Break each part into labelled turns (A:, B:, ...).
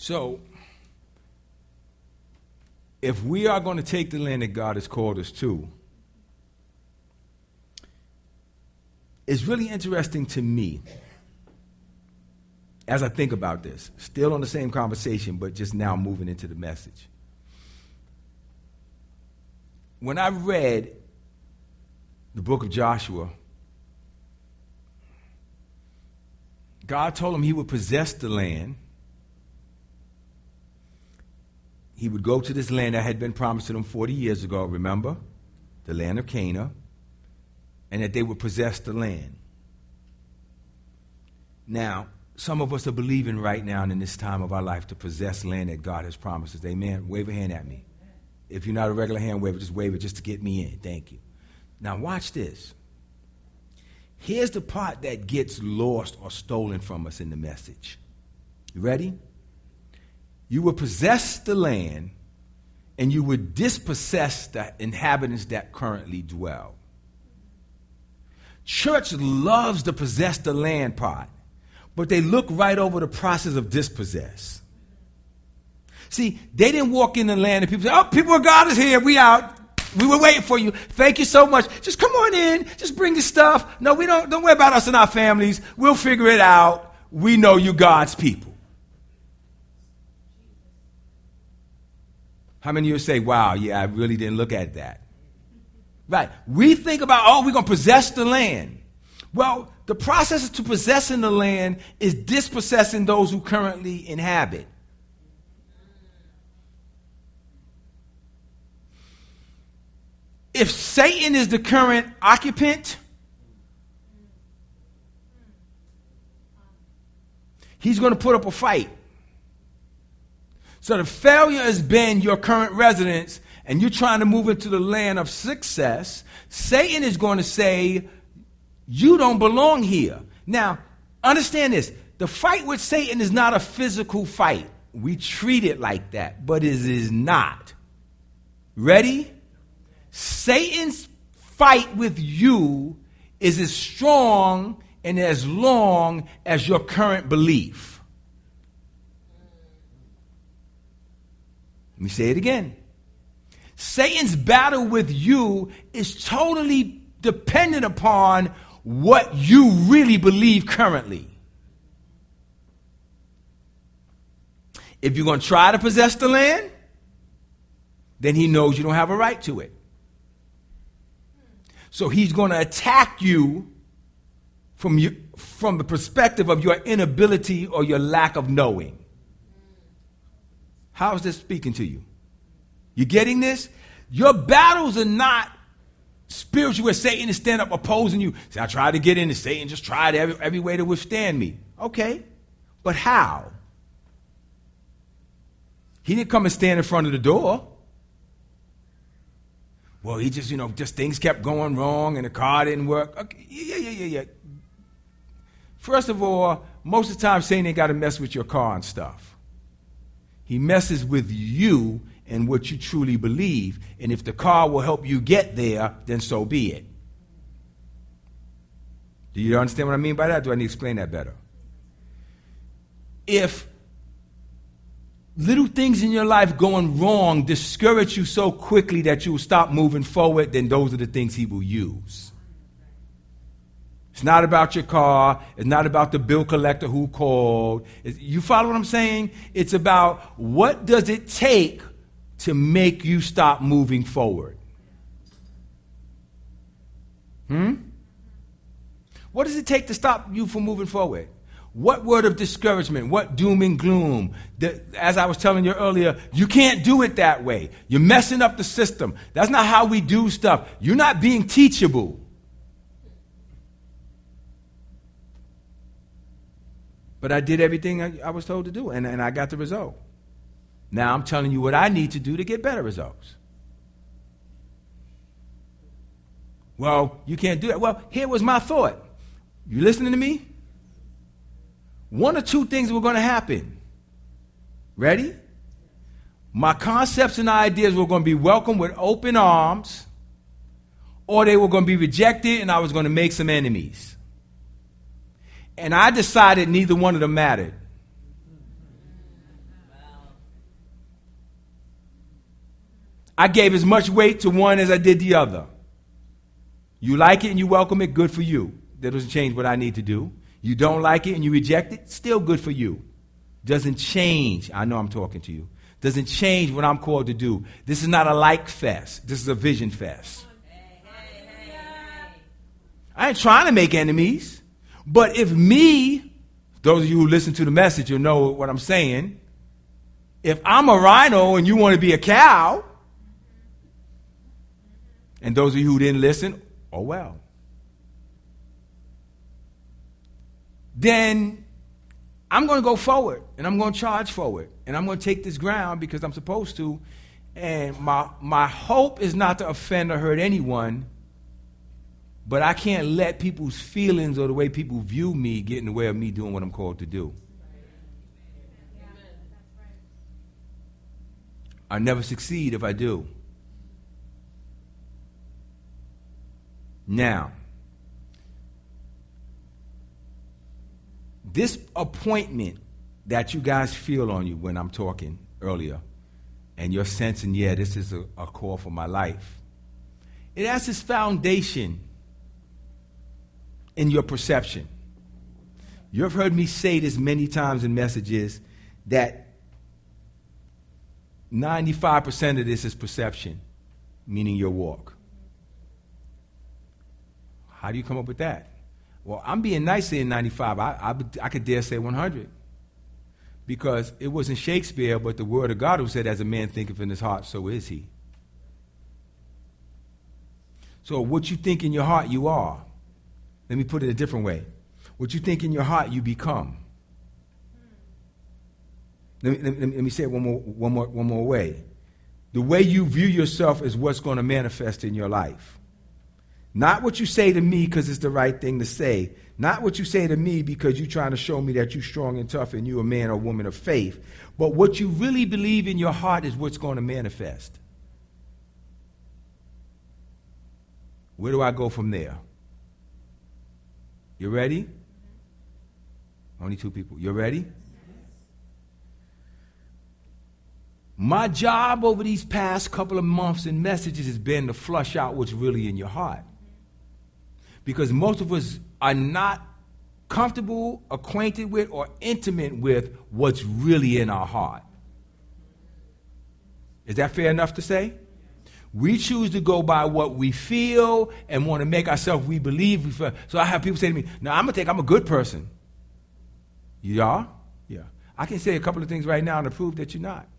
A: So, if we are going to take the land that God has called us to, it's really interesting to me as I think about this, still on the same conversation, but just now moving into the message. When I read the book of Joshua, God told him he would possess the land. He would go to this land that had been promised to them 40 years ago, remember? The land of Canaan. And that they would possess the land. Now, some of us are believing right now in this time of our life to possess land that God has promised us. Amen? Wave a hand at me. If you're not a regular hand waver, just wave it just to get me in. Thank you. Now, watch this. Here's the part that gets lost or stolen from us in the message. You ready? You will possess the land, and you would dispossess the inhabitants that currently dwell. Church loves the possess the land part, but they look right over the process of dispossess. See, they didn't walk in the land and people say, oh, people of God is here, we out. We were waiting for you. Thank you so much. Just come on in. Just bring your stuff. No, we don't worry about us and our families. We'll figure it out. We know you God's people. How many of you say, wow, yeah, I really didn't look at that? Right. We think about, oh, we're going to possess the land. Well, the process to possessing the land is dispossessing those who currently inhabit. If Satan is the current occupant, he's going to put up a fight. So the failure has been your current residence, and you're trying to move into the land of success. Satan is going to say, you don't belong here. Now, understand this. The fight with Satan is not a physical fight. We treat it like that, but it is not. Ready? Satan's fight with you is as strong and as long as your current belief. Let me say it again. Satan's battle with you is totally dependent upon what you really believe currently. If you're going to try to possess the land, then he knows you don't have a right to it. So he's going to attack you from the perspective of your inability or your lack of knowing. How is this speaking to you? You getting this? Your battles are not spiritual where Satan is standing up opposing you. See, I tried to get into Satan, just tried every way to withstand me. Okay, but how? He didn't come and stand in front of the door. Well, he just things kept going wrong and the car didn't work. Okay, yeah. First of all, most of the time Satan ain't got to mess with your car and stuff. He messes with you and what you truly believe. And if the car will help you get there, then so be it. Do you understand what I mean by that? Do I need to explain that better? If little things in your life going wrong discourage you so quickly that you will stop moving forward, then those are the things he will use. It's not about your car. It's not about the bill collector who called. You follow what I'm saying? It's about what does it take to make you stop moving forward? What does it take to stop you from moving forward? What word of discouragement? What doom and gloom? As I was telling you earlier, you can't do it that way. You're messing up the system. That's not how we do stuff. You're not being teachable. But I did everything I was told to do, and I got the result. Now I'm telling you what I need to do to get better results. Well, you can't do that. Well, here was my thought. You listening to me? One or two things were going to happen. Ready? My concepts and ideas were going to be welcomed with open arms, or they were going to be rejected and I was going to make some enemies. And I decided neither one of them mattered. I gave as much weight to one as I did the other. You like it and you welcome it, good for you. That doesn't change what I need to do. You don't like it and you reject it, still good for you. Doesn't change. I know I'm talking to you. Doesn't change what I'm called to do. This is not a like fest. This is a vision fest. I ain't trying to make enemies. But if me, those of you who listen to the message, you'll know what I'm saying. If I'm a rhino and you want to be a cow, and those of you who didn't listen, oh well. Then I'm going to go forward, and I'm going to charge forward, and I'm going to take this ground because I'm supposed to, and my hope is not to offend or hurt anyone, but I can't let people's feelings or the way people view me get in the way of me doing what I'm called to do. I never succeed if I do. Now, this appointment that you guys feel on you when I'm talking earlier, and you're sensing, yeah, this is a call for my life, it has its foundation in your perception. You've heard me say this many times in messages that 95% of this is perception, meaning your walk. How do you come up with that? Well, I'm being nice saying 95. I could dare say 100. Because it wasn't Shakespeare, but the word of God who said, as a man thinketh in his heart, so is he. So what you think in your heart, you are. Let me put it a different way. What you think in your heart, you become. Let me say it one more way. The way you view yourself is what's going to manifest in your life. Not what you say to me because it's the right thing to say. Not what you say to me because you're trying to show me that you're strong and tough and you're a man or woman of faith. But what you really believe in your heart is what's going to manifest. Where do I go from there? You ready? Only 2 people. You ready? My job over these past couple of months and messages has been to flush out what's really in your heart. Because most of us are not comfortable, acquainted with, or intimate with what's really in our heart. Is that fair enough to say? We choose to go by what we feel and want to make ourselves we believe we feel. So I have people say to me, no, I'm a good person. You are? Yeah. I can say a couple of things right now to prove that you're not.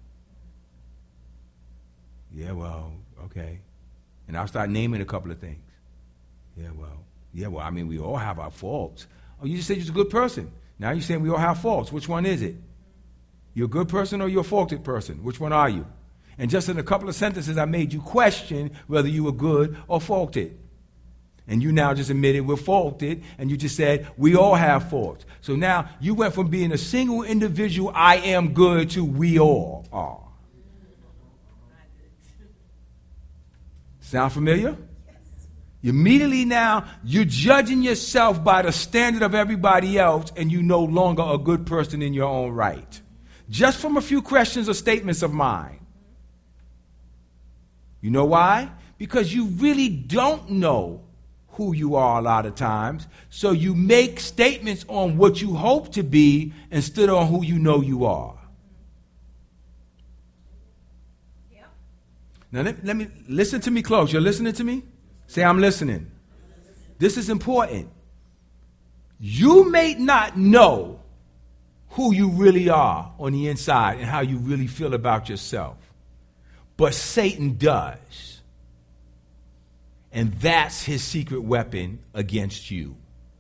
A: Yeah, well, okay. And I'll start naming a couple of things. Yeah, well, I mean, we all have our faults. Oh, you just said you're a good person. Now you're saying we all have faults. Which one is it? You're a good person or you're a faulted person? Which one are you? And just in a couple of sentences, I made you question whether you were good or faulted. And you now just admitted we're faulted, and you just said we all have faults. So now you went from being a single individual, I am good, to we all are. Sound familiar? Immediately now, you're judging yourself by the standard of everybody else, and you're no longer a good person in your own right. Just from a few questions or statements of mine. You know why? Because you really don't know who you are a lot of times, so you make statements on what you hope to be instead of on who you know you are. Yeah. Now let me listen to me close. You're listening to me? Say, I'm listening. This is important. You may not know who you really are on the inside and how you really feel about yourself, but Satan does. And that's his secret weapon against you.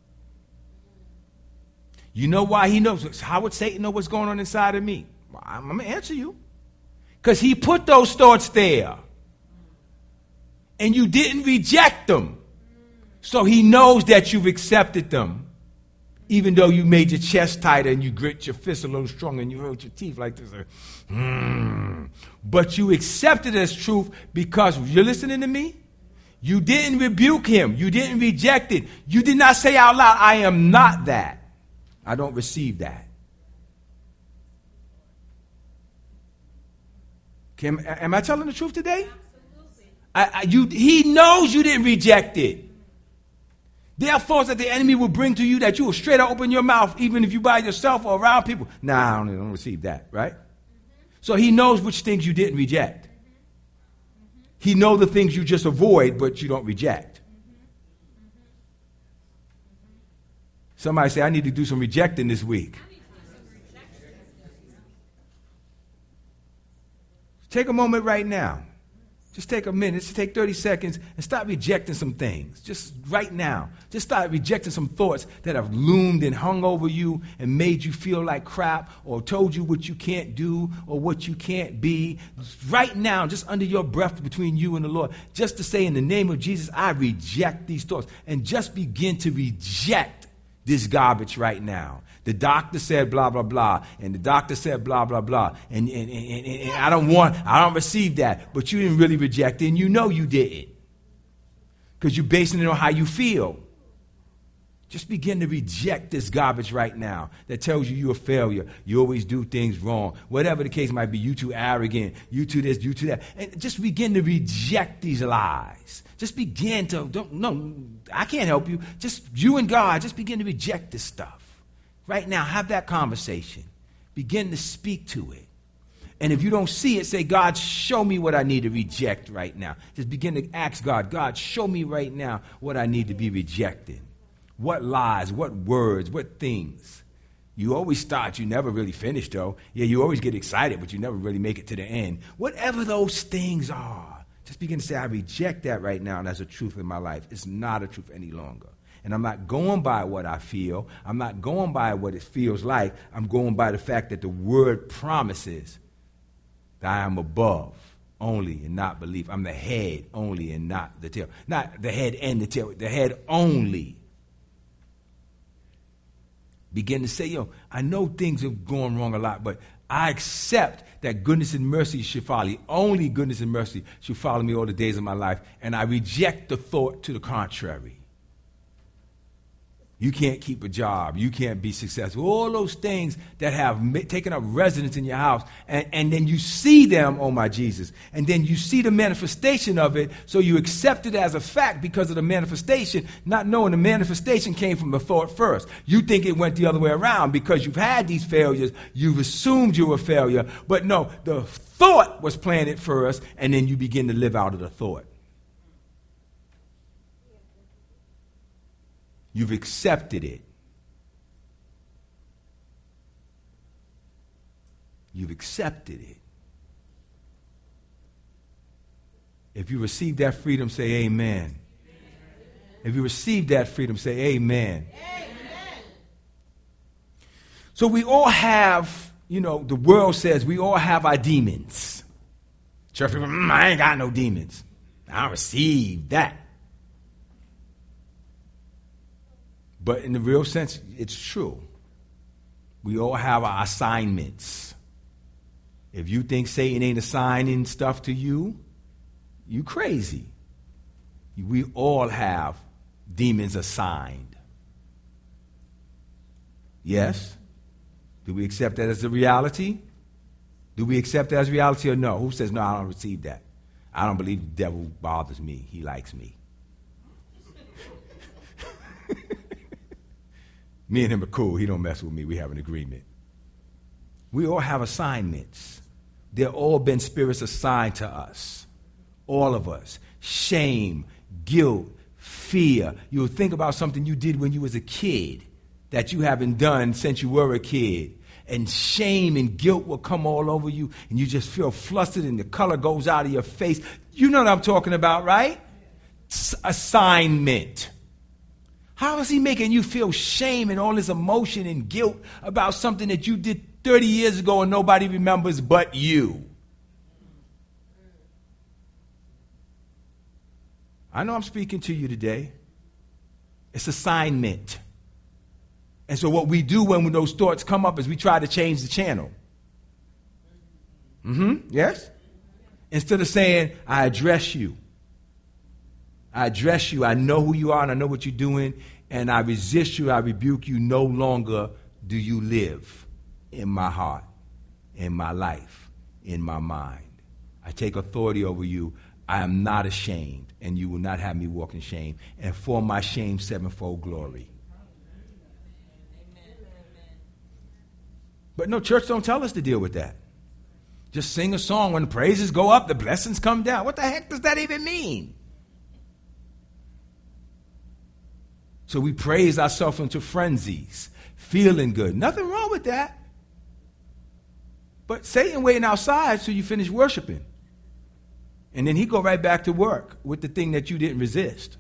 A: You know why he knows? How would Satan know what's going on inside of me? Well, I'm going to answer you. Because he put those thoughts there. And you didn't reject them. So he knows that you've accepted them. Even though you made your chest tighter and you grit your fist a little stronger and you hurt your teeth like this. But you accepted it as truth because, you're listening to me? You didn't rebuke him. You didn't reject it. You did not say out loud, I am not that. I don't receive that. Am I telling the truth today? He knows you didn't reject it. There are thoughts that the enemy will bring to you that you will straight up open your mouth, even if you by yourself or around people. Nah, I don't receive that, right? So he knows which things you didn't reject. He knows the things you just avoid, but you don't reject. Somebody say, I need to do some rejecting this week. Take a moment right now. Just take a minute, just take 30 seconds and start rejecting some things. Just right now. Just start rejecting some thoughts that have loomed and hung over you and made you feel like crap or told you what you can't do or what you can't be. Right now, just under your breath between you and the Lord, just to say in the name of Jesus, I reject these thoughts. And just begin to reject this garbage right now. The doctor said blah, blah, blah, and the doctor said blah, blah, blah, and I don't receive that, but you didn't really reject it, and you know you didn't, because you're basing it on how you feel. Just begin to reject this garbage right now that tells you you're a failure, you always do things wrong, whatever the case might be, you too arrogant, you too this, you too that, and just begin to reject these lies. Just begin to, no, I can't help you, just you and God, just begin to reject this stuff. Right now, have that conversation. Begin to speak to it. And if you don't see it, say, God, show me what I need to reject right now. Just begin to ask God, God, show me right now what I need to be rejected. What lies, what words, what things. You always start, you never really finish, though. Yeah, you always get excited, but you never really make it to the end. Whatever those things are, just begin to say, I reject that right now, and that's a truth in my life. It's not a truth any longer. And I'm not going by what I feel. I'm not going by what it feels like. I'm going by the fact that the word promises that I am above only and not beneath. I'm the head only and not the tail. Not the head and the tail, the head only. Begin to say, I know things are going wrong a lot, but I accept that goodness and mercy should follow me. Only goodness and mercy should follow me all the days of my life. And I reject the thought to the contrary. You can't keep a job. You can't be successful. All those things that have taken up residence in your house. And then you see them, oh my Jesus. And then you see the manifestation of it. So you accept it as a fact because of the manifestation, not knowing the manifestation came from the thought first. You think it went the other way around because you've had these failures. You've assumed you were a failure. But no, the thought was planted first. And then you begin to live out of the thought. You've accepted it. You've accepted it. If you receive that freedom, say amen. Amen. If you receive that freedom, say amen. Amen. So we all have, the world says we all have our demons. Church people, I ain't got no demons. I don't receive that. But in the real sense, it's true. We all have our assignments. If you think Satan ain't assigning stuff to you, you crazy. We all have demons assigned. Yes? Do we accept that as a reality? Do we accept that as reality or no? Who says, no, I don't receive that? I don't believe the devil bothers me. He likes me. Me and him are cool. He don't mess with me. We have an agreement. We all have assignments. They've all been spirits assigned to us. All of us. Shame, guilt, fear. You'll think about something you did when you was a kid that you haven't done since you were a kid. And shame and guilt will come all over you, and you just feel flustered, and the color goes out of your face. You know what I'm talking about, right? Assignment. How is he making you feel shame and all this emotion and guilt about something that you did 30 years ago and nobody remembers but you? I know I'm speaking to you today. It's assignment. And so what we do when those thoughts come up is we try to change the channel. Yes? Instead of saying, I address you. I address you. I know who you are and I know what you're doing. And I resist you. I rebuke you. No longer do you live in my heart, in my life, in my mind. I take authority over you. I am not ashamed, and you will not have me walk in shame. And for my shame, sevenfold glory. But no, church don't tell us to deal with that. Just sing a song. When the praises go up, the blessings come down. What the heck does that even mean? So we praise ourselves into frenzies, feeling good. Nothing wrong with that. But Satan waiting outside till you finish worshiping. And then he go right back to work with the thing that you didn't resist.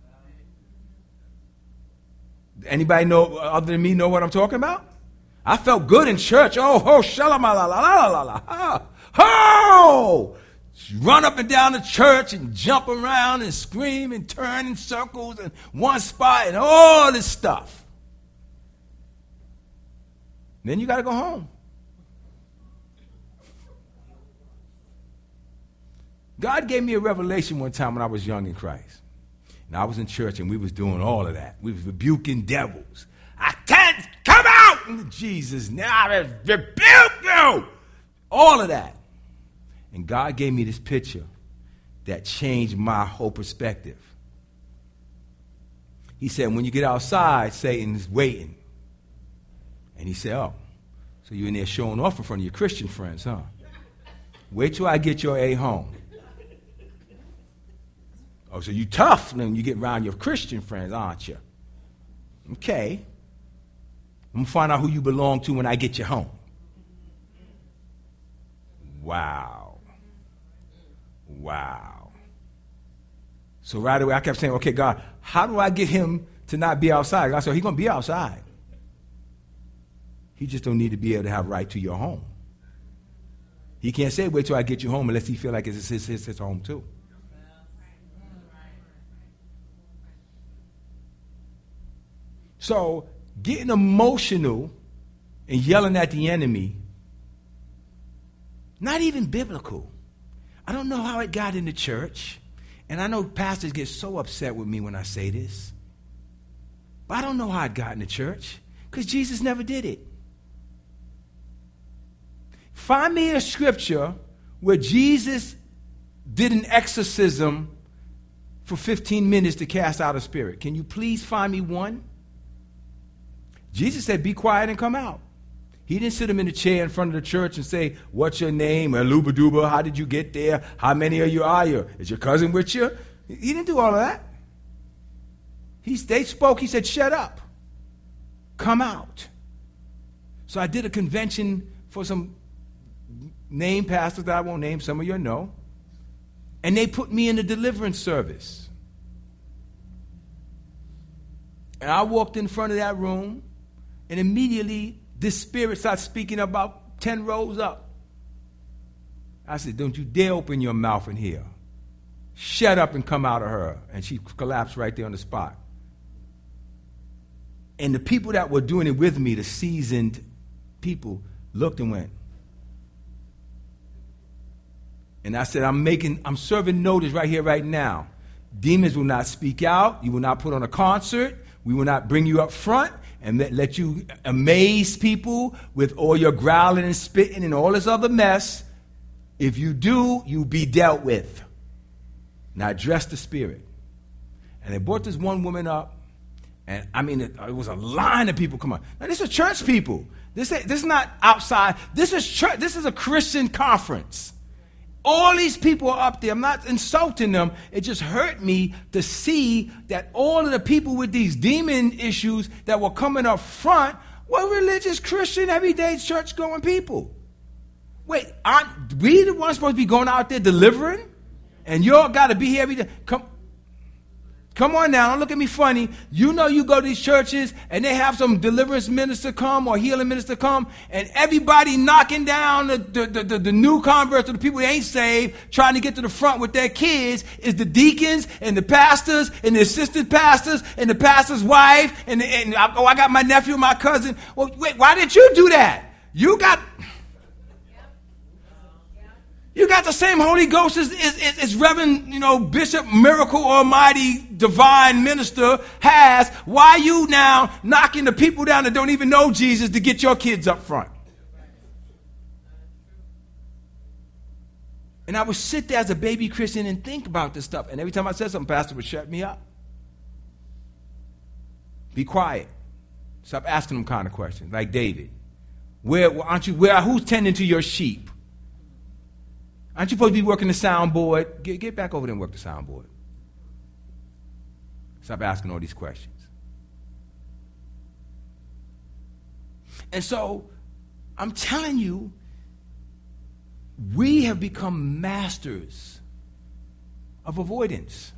A: Anybody know, other than me, know what I'm talking about? I felt good in church. Oh, shalom-a-la-la-la-la-la-la. Oh! Run up and down the church and jump around and scream and turn in circles and one spot and all this stuff. Then you got to go home. God gave me a revelation one time when I was young in Christ. And I was in church and we was doing all of that. We was rebuking devils. I can't come out in Jesus' name. I rebuke you. All of that. And God gave me this picture that changed my whole perspective. He said, when you get outside, Satan is waiting. And he said, oh, so you're in there showing off in front of your Christian friends, huh? Wait till I get your A home. Oh, so you tough when you get around your Christian friends, aren't you? Okay. I'm going to find out who you belong to when I get you home. Wow. Wow. So right away I kept saying, okay, God, how do I get him to not be outside? God said, he's going to be outside. He just don't need to be able to have right to your home. He can't say, wait till I get you home unless he feel like it's his home too. So getting emotional and yelling at the enemy, not even biblical. I don't know how it got in the church. And I know pastors get so upset with me when I say this. But I don't know how it got in the church. Because Jesus never did it. Find me a scripture where Jesus did an exorcism for 15 minutes to cast out a spirit. Can you please find me one? Jesus said, be quiet and come out. He didn't sit him in a chair in front of the church and say, what's your name? Luba-duba, how did you get there? How many of you are you? Is your cousin with you? He didn't do all of that. They spoke. He said, shut up. Come out. So I did a convention for some named pastors that I won't name. Some of you know. And they put me in the deliverance service. And I walked in front of that room, and immediately this spirit starts speaking about 10 rows up. I said, don't you dare open your mouth in here. Shut up and come out of her. And she collapsed right there on the spot. And the people that were doing it with me, the seasoned people, looked and went. And I said, I'm serving notice right here, right now. Demons will not speak out. You will not put on a concert. We will not bring you up front and let you amaze people with all your growling and spitting and all this other mess. If you do, you'll be dealt with. Now address the spirit. And they brought this one woman up, and I mean, it was a line of people come on. Now this is church people. This is not outside. This is church. This is a Christian conference. All these people are up there. I'm not insulting them. It just hurt me to see that all of the people with these demon issues that were coming up front were religious, Christian, everyday church-going people. Wait, aren't we the ones supposed to be going out there delivering? And you all got to be here every day. Come on now, don't look at me funny. You know you go to these churches and they have some deliverance minister come or healing minister come, and everybody knocking down the new converts or the people that ain't saved, trying to get to the front with their kids, is the deacons and the pastors and the assistant pastors and the pastor's wife and I got my nephew and my cousin. Well, wait, why did you do that? You got the same Holy Ghost as Reverend, Bishop, Miracle, Almighty, Divine Minister has. Why you now knocking the people down that don't even know Jesus to get your kids up front? And I would sit there as a baby Christian and think about this stuff. And every time I said something, Pastor would shut me up. Be quiet. Stop asking them kind of questions. Like David. Who's tending to your sheep? Aren't you supposed to be working the soundboard? Get back over there and work the soundboard. Stop asking all these questions. And so, I'm telling you, we have become masters of avoidance.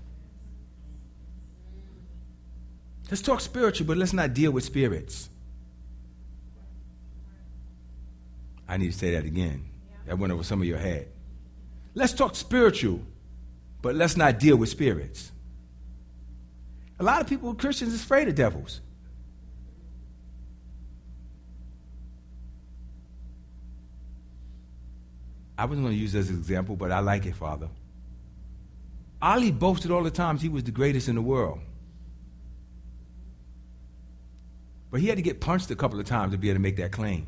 A: Let's talk spiritual, but let's not deal with spirits. I need to say that again. That went over some of your head. Let's talk spiritual, but let's not deal with spirits. A lot of people, Christians, is afraid of devils. I wasn't going to use this as an example, but I like it, Father. Ali boasted all the times he was the greatest in the world. But he had to get punched a couple of times to be able to make that claim.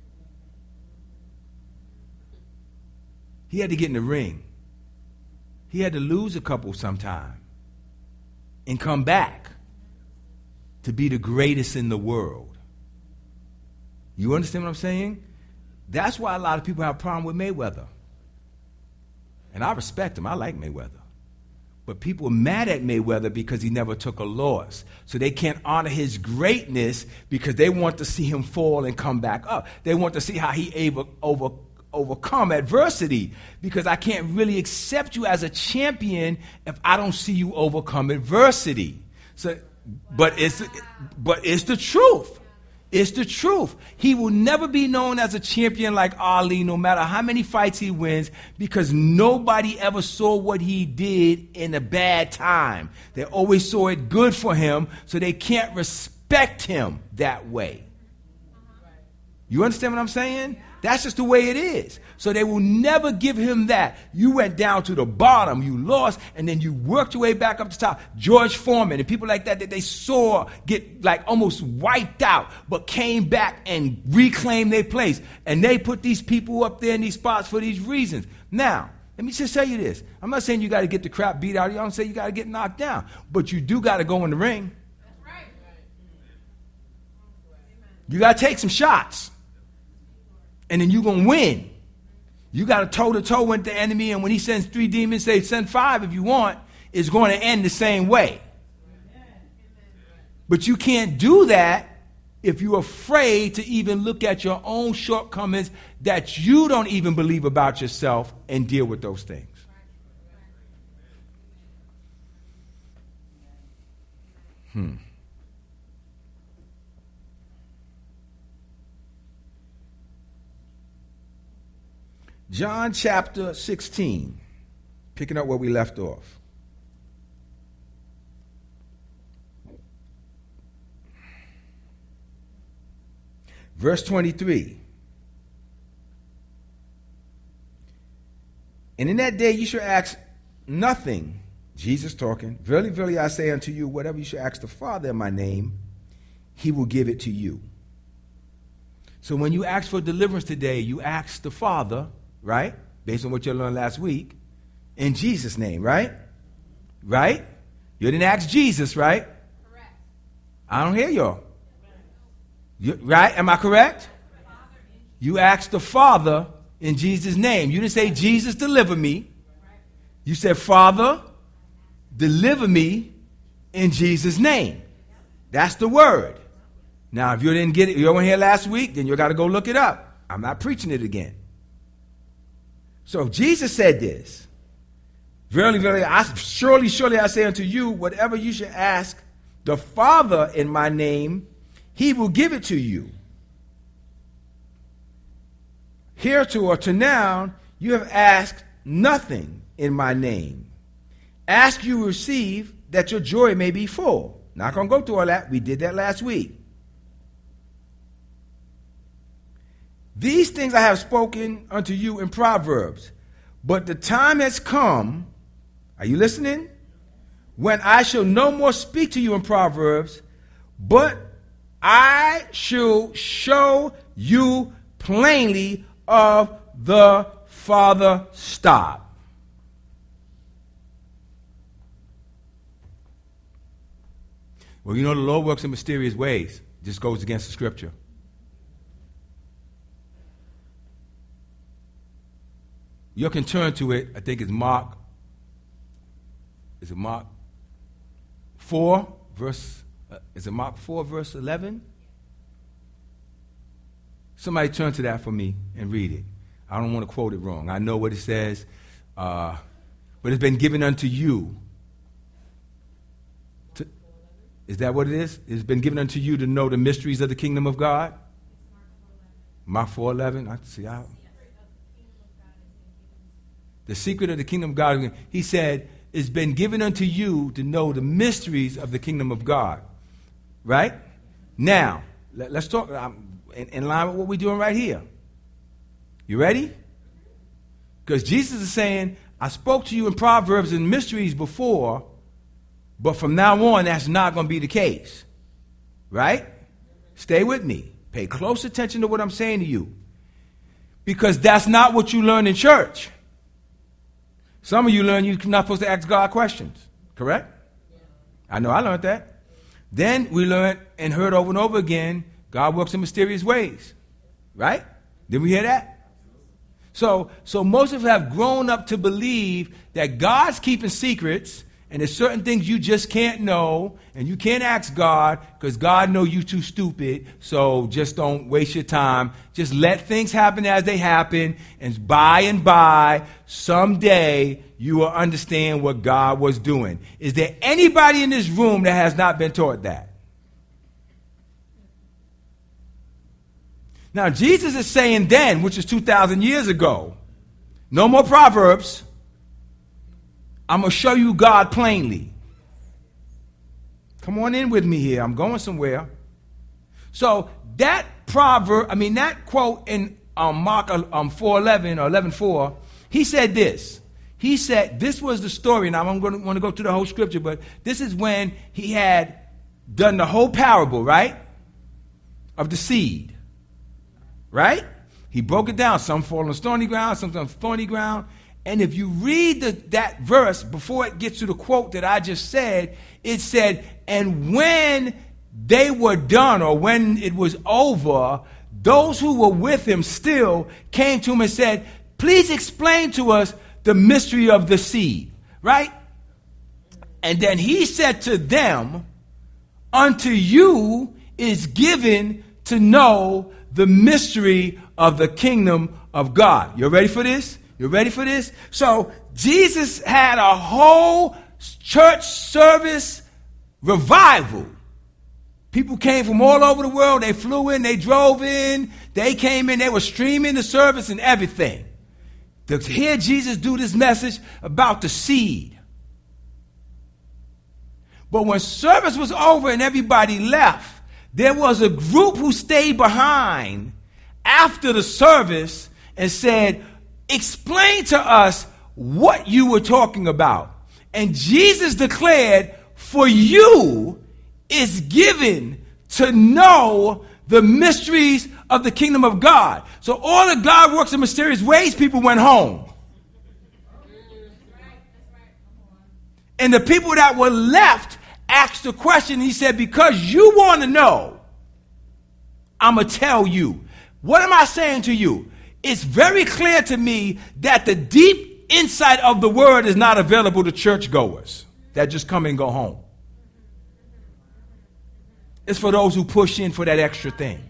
A: He had to get in the ring. He had to lose a couple sometime and come back to be the greatest in the world. You understand what I'm saying? That's why a lot of people have a problem with Mayweather. And I respect him. I like Mayweather. But people are mad at Mayweather because he never took a loss. So they can't honor his greatness because they want to see him fall and come back up. They want to see how he overcome adversity, because I can't really accept you as a champion if I don't see you overcome adversity. So, but it's the truth. It's the truth. He will never be known as a champion like Ali, no matter how many fights he wins, because nobody ever saw what he did in a bad time. They always saw it good for him, so they can't respect him that way. You understand what I'm saying? That's just the way it is. So they will never give him that. You went down to the bottom, you lost, and then you worked your way back up to the top. George Foreman and people like that they saw get like almost wiped out, but came back and reclaimed their place. And they put these people up there in these spots for these reasons. Now, let me just tell you this. I'm not saying you got to get the crap beat out of you. I'm saying you got to get knocked down. But you do got to go in the ring. You got to take some shots. And then you're going to win. You got to toe-to-toe with the enemy, and when he sends 3 demons, say, send 5 if you want, it's going to end the same way. But you can't do that if you're afraid to even look at your own shortcomings that you don't even believe about yourself and deal with those things. John chapter 16, picking up where we left off. Verse 23. And in that day you shall ask nothing, Jesus talking, verily, verily, I say unto you, whatever you shall ask the Father in my name, he will give it to you. So when you ask for deliverance today, you ask the Father, right? Based on what you learned last week, in Jesus' name, right? Right? You didn't ask Jesus, right? Correct. I don't hear y'all. Right? Am I correct? You asked the Father in Jesus' name. You didn't say, Jesus, deliver me. You said, Father, deliver me in Jesus' name. That's the word. Now, if you didn't get it, you weren't here last week, then you got to go look it up. I'm not preaching it again. So Jesus said this, verily, verily, surely, surely I say unto you, whatever you should ask the Father in my name, he will give it to you. Hereto or to now, you have asked nothing in my name. Ask you receive, that your joy may be full. Not going to go through all that. We did that last week. These things I have spoken unto you in Proverbs, but the time has come, are you listening? When I shall no more speak to you in Proverbs, but I shall show you plainly of the Father. Stop. Well, you know the Lord works in mysterious ways. Just goes against the scripture. You can turn to it. I think it's Mark. Is it Mark 4 verse? Is it Mark 4 verse 11? Somebody turn to that for me and read it. I don't want to quote it wrong. I know what it says, but it's been given unto you. Is that what it is? It's been given unto you to know the mysteries of the kingdom of God. Mark 4:11. I see. The secret of the kingdom of God. He said, it's been given unto you to know the mysteries of the kingdom of God. Right? Now, let's talk in line with what we're doing right here. You ready? Because Jesus is saying, I spoke to you in Proverbs and mysteries before, but from now on, that's not going to be the case. Right? Stay with me. Pay close attention to what I'm saying to you. Because that's not what you learn in church. Some of you learn you're not supposed to ask God questions. Correct? I know I learned that. Then we learned and heard over and over again, God works in mysterious ways. Right? Did we hear that? So most of us have grown up to believe that God's keeping secrets, and there's certain things you just can't know, and you can't ask God because God knows you too stupid. So just don't waste your time. Just let things happen as they happen, and by, someday you will understand what God was doing. Is there anybody in this room that has not been taught that? Now, Jesus is saying then, which is 2,000 years ago, no more Proverbs. I'm going to show you God plainly. Come on in with me here. I'm going somewhere. So that that quote in Mark 4:11 or 11:4, he said this. He said, this was the story. Now, I'm going to want to go through the whole scripture, but this is when he had done the whole parable, right, of the seed. Right? He broke it down. Some fall on stony ground, some on thorny ground. And if you read that verse before it gets to the quote that I just said, it said, and when they were done, or when it was over, those who were with him still came to him and said, please explain to us the mystery of the seed. Right? And then he said to them, unto you is given to know the mystery of the kingdom of God. You ready for this? You ready for this? So Jesus had a whole church service revival. People came from all over the world. They flew in, they drove in, they came in, they were streaming the service and everything. To hear Jesus do this message about the seed. But when service was over and everybody left, there was a group who stayed behind after the service and said, explain to us what you were talking about. And Jesus declared, for you is given to know the mysteries of the kingdom of God. So all the God works in mysterious ways, people went home. And the people that were left asked the question. He said, because you want to know, I'm going to tell you. What am I saying to you? It's very clear to me that the deep insight of the word is not available to churchgoers that just come and go home. It's for those who push in for that extra thing.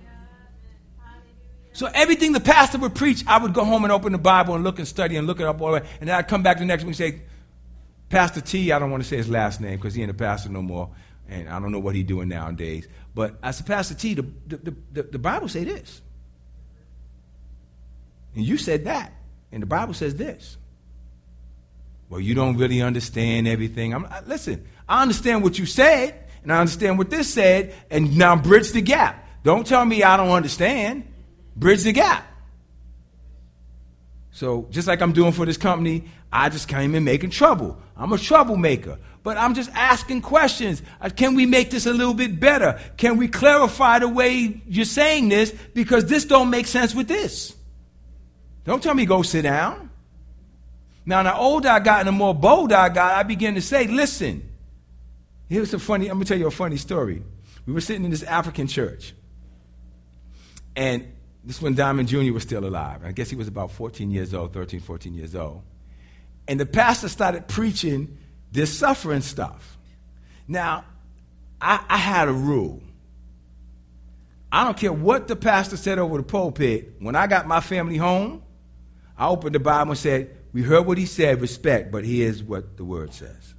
A: So everything the pastor would preach, I would go home and open the Bible and look and study and look it up all the way. And then I'd come back the next week and say, Pastor T, I don't want to say his last name because he ain't a pastor no more, and I don't know what he's doing nowadays. But I said, Pastor T, the Bible say this. And you said that. And the Bible says this. Well, you don't really understand everything. Listen, I understand what you said, and I understand what this said, and now bridge the gap. Don't tell me I don't understand. Bridge the gap. So just like I'm doing for this company, I just came in making trouble. I'm a troublemaker. But I'm just asking questions. Can we make this a little bit better? Can we clarify the way you're saying this? Because this don't make sense with this. Don't tell me go sit down. Now, the older I got and the more bold I got, I began to say, listen, I'm going to tell you a funny story. We were sitting in this African church, and this is when Diamond Jr. was still alive. I guess he was about 14 years old, 13, 14 years old. And the pastor started preaching this suffering stuff. Now, I had a rule. I don't care what the pastor said over the pulpit. When I got my family home, I opened the Bible and said, we heard what he said, respect, but here's what the word says.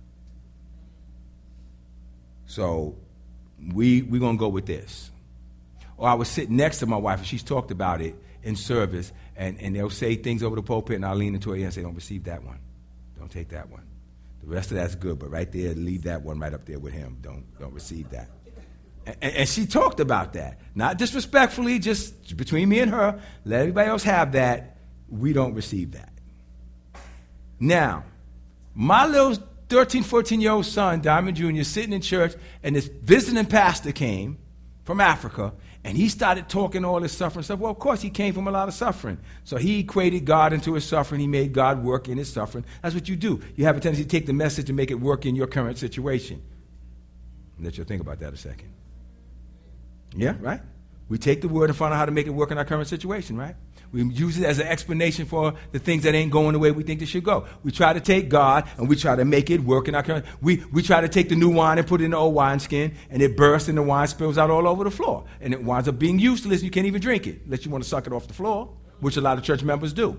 A: So we're going to go with this. Or I was sitting next to my wife, and she's talked about it in service, and they'll say things over the pulpit, and I'll lean into her ear and say, don't receive that one. Don't take that one. The rest of that's good, but right there, leave that one right up there with him. Don't receive that. And she talked about that. Not disrespectfully, just between me and her. Let everybody else have that. We don't receive that. Now, my little 13, 14-year-old son, Diamond Jr., sitting in church, and this visiting pastor came from Africa, and he started talking all this suffering stuff. Well, of course, he came from a lot of suffering. So he equated God into his suffering. He made God work in his suffering. That's what you do. You have a tendency to take the message and make it work in your current situation. I'll let you think about that a second. Yeah, right? We take the word and find out how to make it work in our current situation, right? We use it as an explanation for the things that ain't going the way we think they should go. We try to take God and we try to make it work in our current. We try to take the new wine and put it in the old wineskin, and it bursts and the wine spills out all over the floor. And it winds up being useless. You can't even drink it unless you want to suck it off the floor, which a lot of church members do.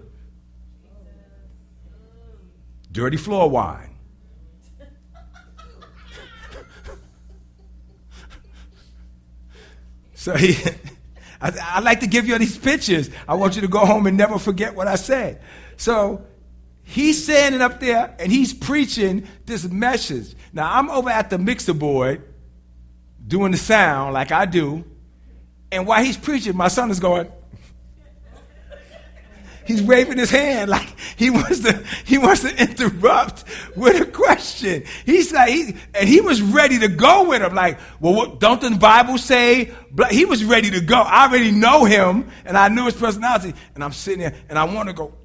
A: Dirty floor wine. So I like to give you these pictures. I want you to go home and never forget what I said. So he's standing up there and he's preaching this message. Now I'm over at the mixer board doing the sound like I do. And while he's preaching, my son is going, he's waving his hand like he wants to interrupt with a question. He's like, and he was ready to go with him. Like, well, what, don't the Bible say? He was ready to go. I already know him, and I knew his personality. And I'm sitting there, and I want to go.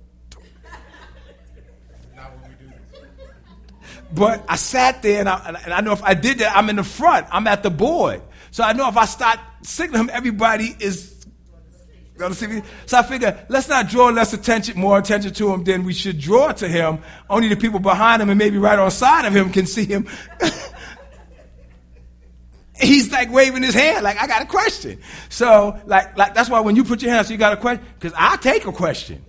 A: But I sat there, and I know if I did that, I'm in the front. I'm at the board. So I know if I start signaling him, everybody is going to see me. So I figure, let's not draw more attention to him than we should draw to him. Only the people behind him and maybe right on side of him can see him. He's like waving his hand like, I got a question. So like that's why when you put your hand up, so you got a question, because I'll take a question.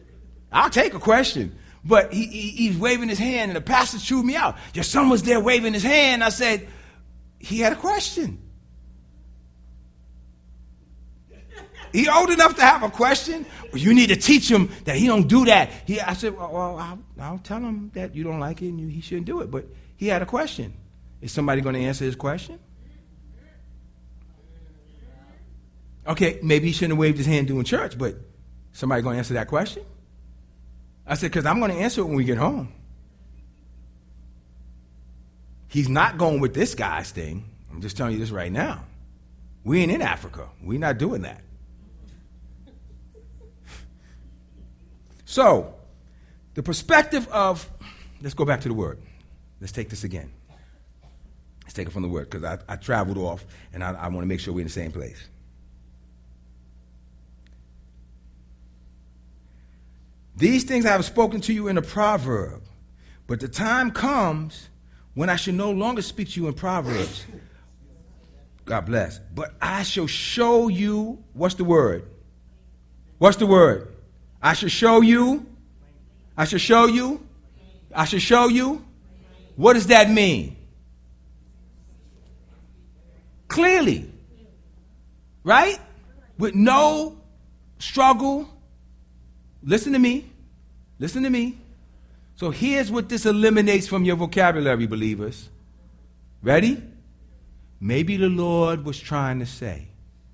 A: But he's waving his hand, and the pastor chewed me out. Your son was there waving his hand. I said, he had a question. He old enough to have a question? Well, you need to teach him that he don't do that. I said, well, I'll tell him that you don't like it and he shouldn't do it. But he had a question. Is somebody going to answer his question? Okay, maybe he shouldn't have waved his hand doing church, but somebody going to answer that question? I said, because I'm going to answer it when we get home. He's not going with this guy's thing. I'm just telling you this right now. We ain't in Africa. We're not doing that. So, the perspective of, let's go back to the word. Let's take this again. Let's take it from the word, because I traveled off, and I want to make sure we're in the same place. These things I have spoken to you in a proverb, but the time comes when I shall no longer speak to you in proverbs. God bless. But I shall show you, what's the word? What's the word? I shall show you. I shall show you. I shall show you. What does that mean? Clearly. Right? With no struggle. Listen to me. Listen to me. So here's what this eliminates from your vocabulary, believers. Ready? Maybe the Lord was trying to say.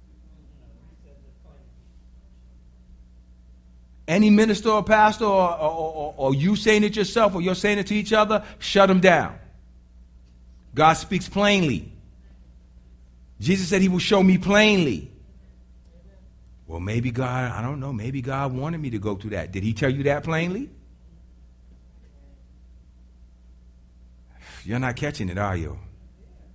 A: Any minister or pastor or you saying it yourself or you're saying it to each other, shut them down. God speaks plainly. Jesus said he will show me plainly. Well, maybe God, I don't know, maybe God wanted me to go through that. Did he tell you that plainly? You're not catching it, are you?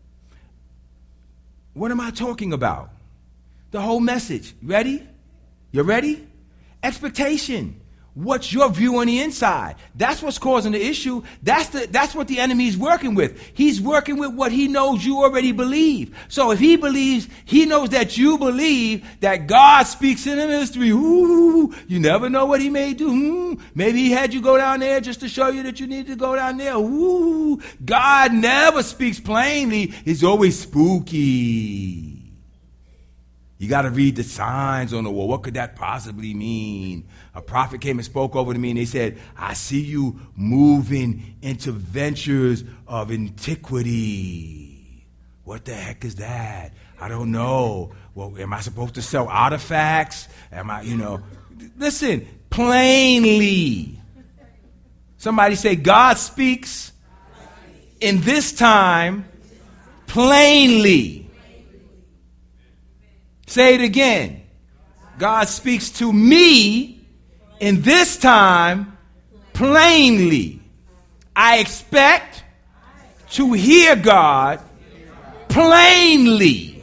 A: What am I talking about? The whole message. Ready? You ready? Expectation. What's your view on the inside? That's what's causing the issue. That's what the enemy is working with. He's working with what he knows you already believe. So if he believes, he knows that you believe that God speaks in a mystery. Ooh, you never know what he may do. Maybe he had you go down there just to show you that you need to go down there. Ooh, God never speaks plainly. He's always spooky. You got to read the signs on the wall. What could that possibly mean? A prophet came and spoke over to me and they said, I see you moving into ventures of antiquity. What the heck is that? I don't know. Well, am I supposed to sell artifacts? Listen, plainly. Somebody say, God speaks in this time plainly. Say it again. God speaks to me in this time plainly. I expect to hear God plainly.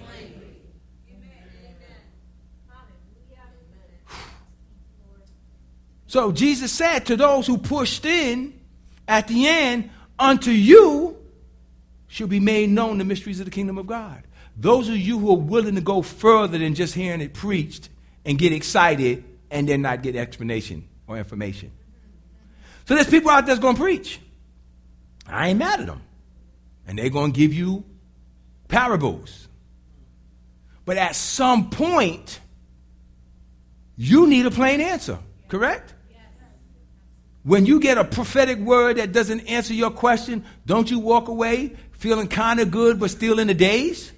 A: So Jesus said to those who pushed in at the end, unto you shall be made known the mysteries of the kingdom of God. Those of you who are willing to go further than just hearing it preached and get excited and then not get explanation or information. So there's people out there that's going to preach. I ain't mad at them. And they're going to give you parables. But at some point, you need a plain answer, correct? Yes. When you get a prophetic word that doesn't answer your question, don't you walk away feeling kind of good but still in the daze?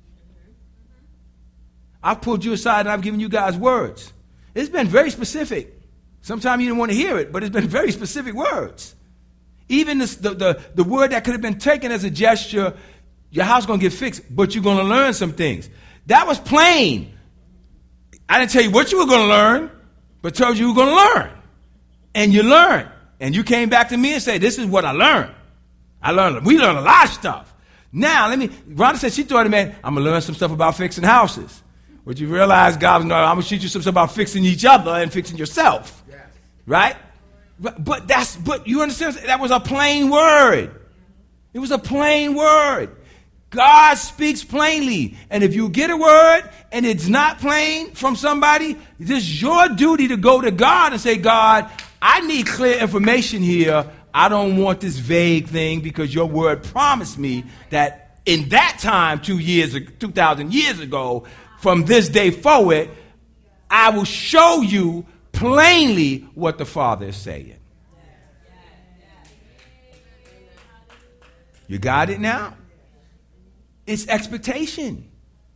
A: I've pulled you aside and I've given you guys words. It's been very specific. Sometimes you didn't want to hear it, but it's been very specific words. Even the word that could have been taken as a gesture, your house is going to get fixed, but you're going to learn some things. That was plain. I didn't tell you what you were going to learn, but told you were going to learn. And you learned. And you came back to me and said, this is what I learned. We learned a lot of stuff. Now, Rhonda said she thought, man, I'm going to learn some stuff about fixing houses. But you realize God, no, I'm going to teach you some stuff about fixing each other and fixing yourself. Yes. Right? But you understand, that was a plain word. It was a plain word. God speaks plainly. And if you get a word and it's not plain from somebody, it is your duty to go to God and say, God, I need clear information here. I don't want this vague thing because your word promised me that in that time, 2,000 years ago, from this day forward, I will show you plainly what the Father is saying. You got it now? It's expectation.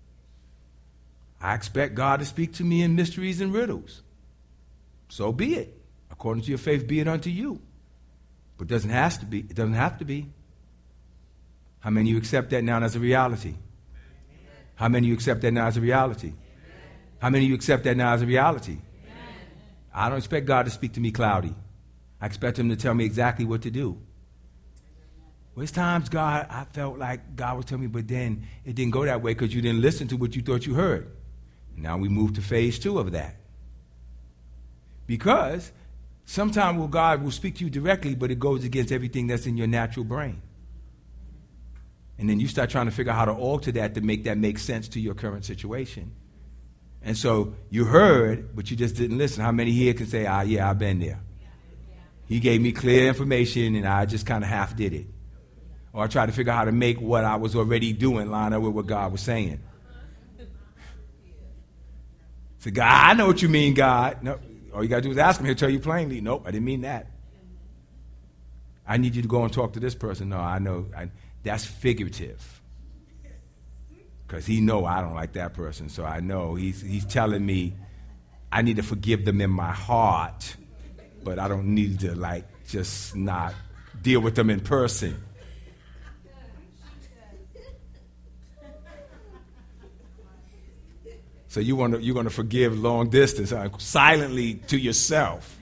A: I expect God to speak to me in mysteries and riddles. So be it. According to your faith, be it unto you. But it doesn't have to be. It doesn't have to be. How many of you accept that now as a reality? How many of you accept that now as a reality? How many of you accept that now as a reality? I don't expect God to speak to me cloudy. I expect him to tell me exactly what to do. There's times, God, I felt like God was telling me, but then it didn't go that way because you didn't listen to what you thought you heard. Now we move to phase 2 of that. Because sometimes God will speak to you directly, but it goes against everything that's in your natural brain. And then you start trying to figure out how to alter that to make that make sense to your current situation. And so you heard, but you just didn't listen. How many here can say, yeah, I've been there. He gave me clear information and I just kind of half did it. Or I tried to figure out how to make what I was already doing line up with what God was saying. So God, I know what you mean, God. No, all you got to do is ask him. He'll tell you plainly. Nope, I didn't mean that. I need you to go and talk to this person. No, I know. That's figurative. Because he know I don't like that person. So I know he's telling me I need to forgive them in my heart. But I don't need to just not deal with them in person. So you're going to forgive long distance silently to yourself.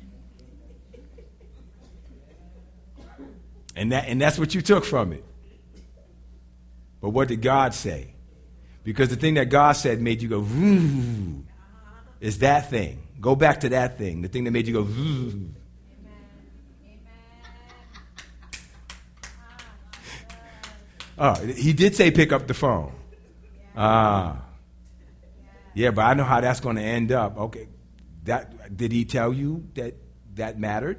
A: And that's what you took from it. But what did God say? Because the thing that God said made you go, "Vroom," is that thing. Go back to that thing, the thing that made you go, "Vroom." Oh, he did say pick up the phone. Yeah, but I know how that's going to end up. Okay, did he tell you that mattered?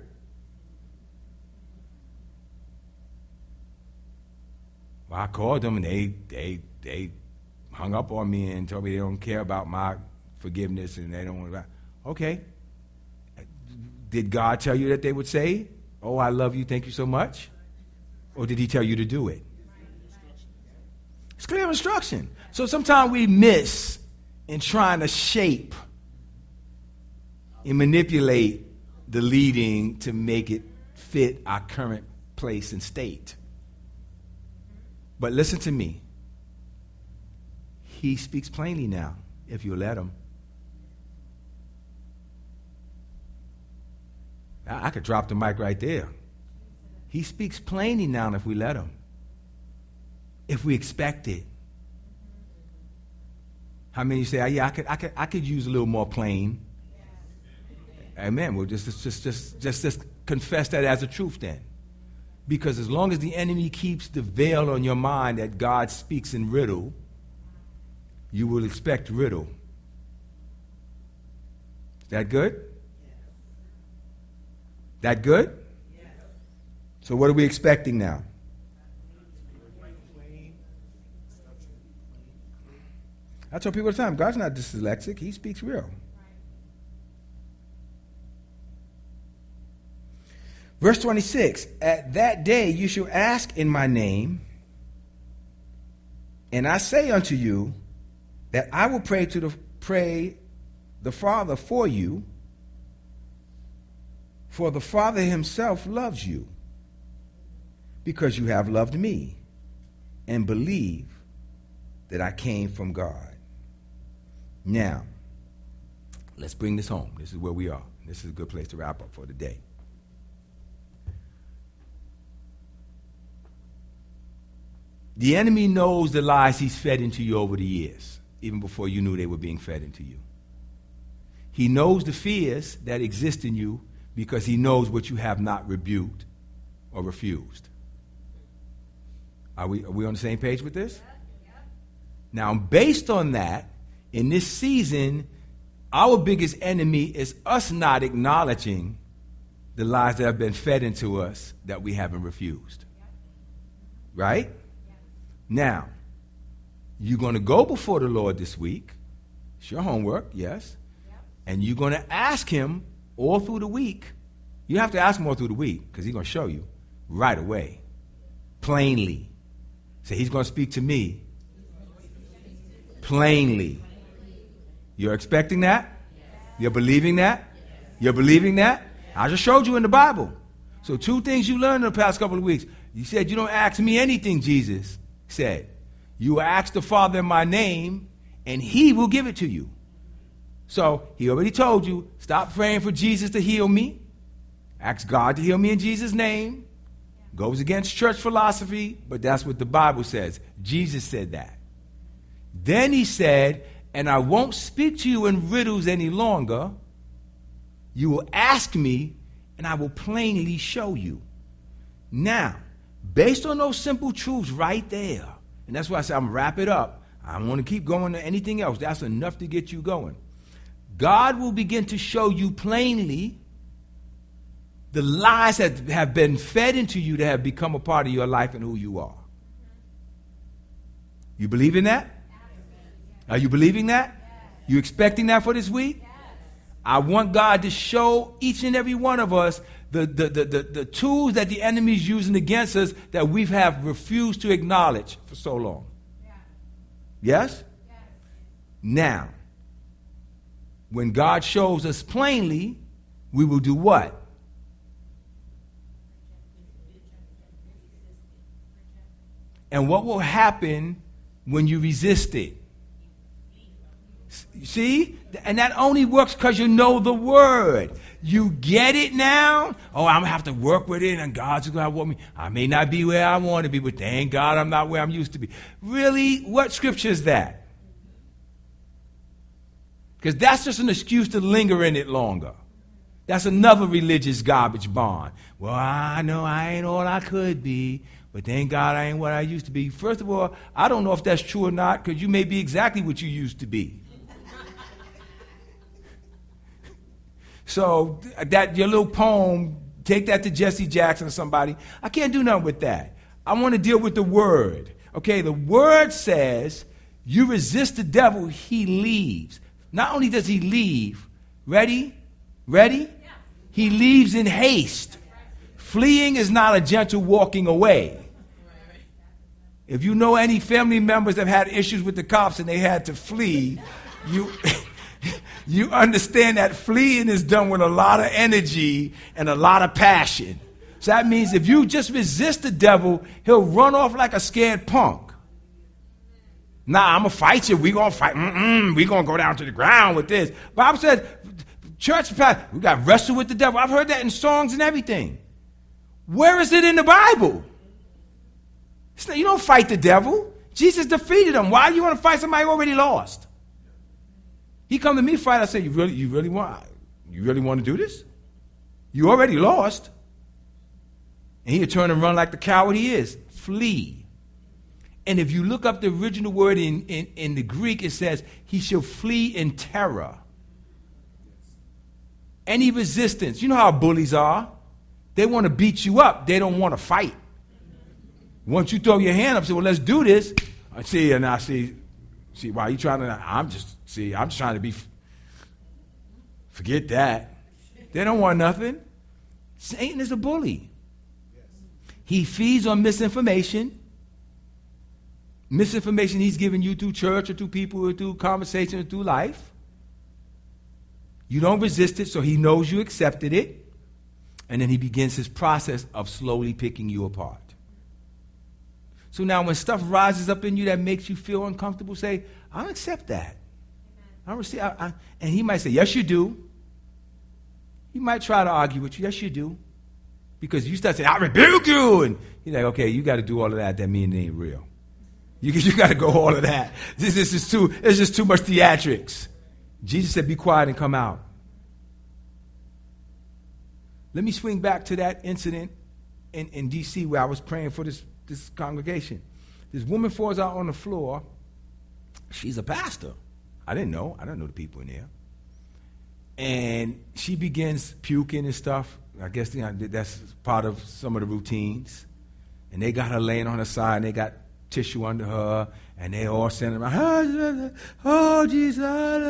A: Well, I called them and they hung up on me and told me they don't care about my forgiveness and they don't want to. Okay. Did God tell you that they would say, "Oh, I love you, thank you so much"? Or did he tell you to do it? It's clear instruction. So sometimes we miss in trying to shape and manipulate the leading to make it fit our current place and state. But listen to me. He speaks plainly now, if you let him. I could drop the mic right there. He speaks plainly now if we let him. If we expect it. How many say, "Oh, yeah, I could use a little more plain"? Amen. Well, just confess that as a truth then. Because as long as the enemy keeps the veil on your mind that God speaks in riddle, you will expect riddle. Is that good? That good? So what are we expecting now? I tell people all the time, God's not dyslexic. He speaks real. Verse 26, at that day you shall ask in my name, and I say unto you that I will pray the Father for you, for the Father himself loves you, because you have loved me and believe that I came from God. Now, let's bring this home. This is where we are. This is a good place to wrap up for the day. The enemy knows the lies he's fed into you over the years, even before you knew they were being fed into you. He knows the fears that exist in you because he knows what you have not rebuked or refused. Are we on the same page with this? Now, based on that, in this season, our biggest enemy is us not acknowledging the lies that have been fed into us that we haven't refused. Right? Now, you're going to go before the Lord this week. It's your homework, yes. And you're going to ask him all through the week. You have to ask him all through the week because he's going to show you right away, plainly. So he's going to speak to me plainly. You're expecting that? You're believing that? You're believing that? I just showed you in the Bible. So 2 things you learned in the past couple of weeks. You said, you don't ask me anything, Jesus said. You ask the Father in my name, and he will give it to you. So he already told you, stop praying for Jesus to heal me. Ask God to heal me in Jesus' name. Goes against church philosophy, but that's what the Bible says. Jesus said that. Then he said, and I won't speak to you in riddles any longer. You will ask me, and I will plainly show you. Now, based on those simple truths right there, and that's why I said I'm going to wrap it up. I don't want to keep going to anything else. That's enough to get you going. God will begin to show you plainly the lies that have been fed into you that have become a part of your life and who you are. You believe in that? Are you believing that? You expecting that for this week? I want God to show each and every one of us the tools that the enemy is using against us that we have refused to acknowledge for so long. Yes? Now, when God shows us plainly, we will do what? And what will happen when you resist it? See? And that only works because you know the word. You get it now? Oh, I'm going to have to work with it, and God's going to want me. I may not be where I want to be, but thank God I'm not where I'm used to be. Really? What scripture is that? Because that's just an excuse to linger in it longer. That's another religious garbage bond. Well, I know I ain't all I could be, but thank God I ain't what I used to be. First of all, I don't know if that's true or not, because you may be exactly what you used to be. So that your little poem, take that to Jesse Jackson or somebody. I can't do nothing with that. I want to deal with the word. Okay, the word says, you resist the devil, he leaves. Not only does he leave, ready? Yeah. He leaves in haste. Fleeing is not a gentle walking away. If you know any family members that have had issues with the cops and they had to flee, you understand that fleeing is done with a lot of energy and a lot of passion. So that means if you just resist the devil, he'll run off like a scared punk. Nah, I'm going to fight you. We're going to fight. We're going to go down to the ground with this. Bible says, church, we got to wrestle with the devil. I've heard that in songs and everything. Where is it in the Bible? You don't fight the devil. Jesus defeated him. Why do you want to fight somebody who already lost? He come to me fight. I say, you really want to do this? You already lost. And he'll turn and run like the coward he is. Flee. And if you look up the original word in the Greek, it says, he shall flee in terror. Any resistance. You know how bullies are. They want to beat you up. They don't want to fight. Once you throw your hand up, say, well, let's do this. I see, and I see, why you trying to, I'm just trying to be, forget that. They don't want nothing. Satan is a bully. He feeds on misinformation. Misinformation he's giving you through church or through people or through conversation or through life. You don't resist it, so he knows you accepted it. And then he begins his process of slowly picking you apart. So now when stuff rises up in you that makes you feel uncomfortable, say, I don't accept that. And he might say, yes, you do. He might try to argue with you. Yes, you do. Because you start saying, I rebuke you. And he's like, okay, you got to do all of that. That means it ain't real. You got to go all of that. It's just too much theatrics. Jesus said, be quiet and come out. Let me swing back to that incident in D.C. where I was praying for this congregation. This woman falls out on the floor. She's a pastor. I didn't know the people in there. And she begins puking and stuff. I guess that's part of some of the routines. And they got her laying on her side, and they got tissue under her, and they all sending her, oh, Jesus.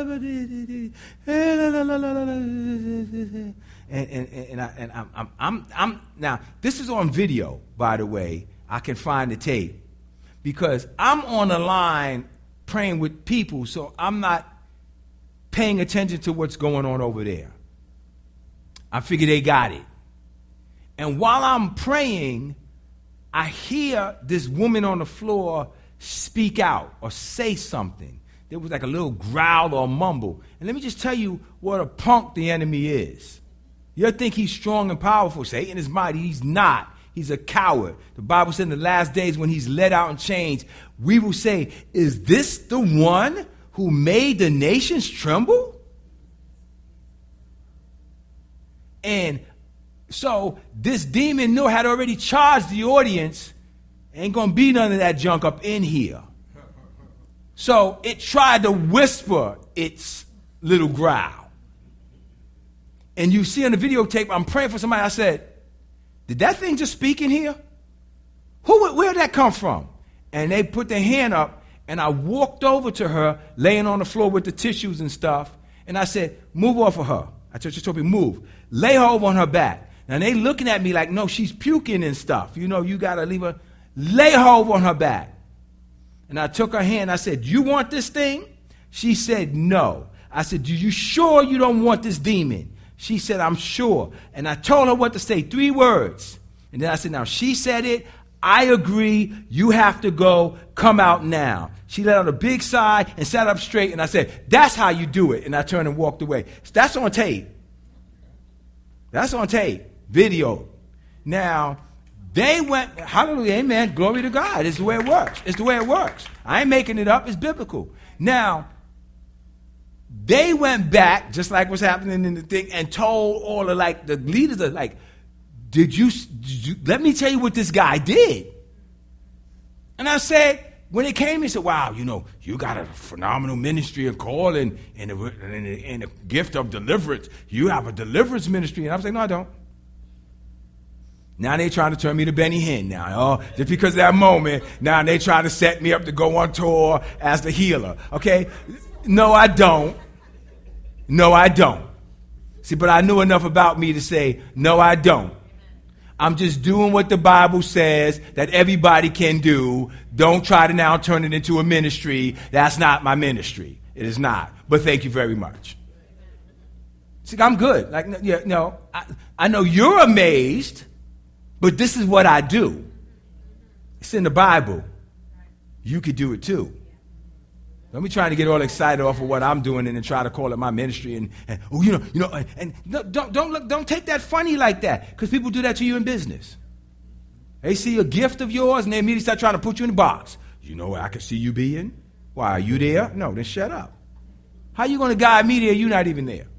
A: And I'm now, this is on video, by the way. I can find the tape. Because I'm on the line praying with people, so I'm not paying attention to what's going on over there. I figure they got it. And while I'm praying, I hear this woman on the floor speak out or say something. There was like a little growl or mumble. And let me just tell you what a punk the enemy is. You think he's strong and powerful. Satan is mighty. He's not. He's a coward. The Bible said in the last days when he's led out in chains, we will say, is this the one who made the nations tremble? And so this demon knew had already charged the audience. Ain't going to be none of that junk up in here. So it tried to whisper its little growl. And you see on the videotape, I'm praying for somebody. I said, did that thing just speak in here? Where'd that come from? And they put their hand up, and I walked over to her, laying on the floor with the tissues and stuff. And I said, move off of her. I just told me, move. Lay her over on her back. Now they looking at me like, no, she's puking and stuff. You know, you got to leave her. Lay her over on her back. And I took her hand. I said, you want this thing? She said, no. I said, do you sure you don't want this demon? She said, I'm sure. And I told her what to say, 3 words. And then I said, now she said it. I agree. You have to go. Come out now. She let out a big sigh and sat up straight. And I said, that's how you do it. And I turned and walked away. That's on tape. That's on tape. Video. Now, they went, hallelujah, amen, glory to God. It's the way it works. It's the way it works. I ain't making it up. It's biblical. Now, They went back, just like what's happening in the thing, and told all the leaders of did you let me tell you what this guy did. And I said, when it came, he said, wow, you got a phenomenal ministry and call and a gift of deliverance. You have a deliverance ministry. And I was like, no, I don't. Now they trying to turn me to Benny Hinn now. Just because of that moment, now they trying to set me up to go on tour as the healer. Okay? No, I don't. No, I don't. See, but I knew enough about me to say, no, I don't. I'm just doing what the Bible says that everybody can do. Don't try to now turn it into a ministry. That's not my ministry. It is not. But thank you very much. See, I'm good. I know you're amazed, but this is what I do. It's in the Bible. You could do it too. Don't be trying to get all excited off of what I'm doing and then try to call it my ministry and don't take that funny like that, because people do that to you in business. They see a gift of yours and they immediately start trying to put you in a box. You know where I can see you being? Why, are you there? No, then shut up. How you going to guide me there? You're not even there.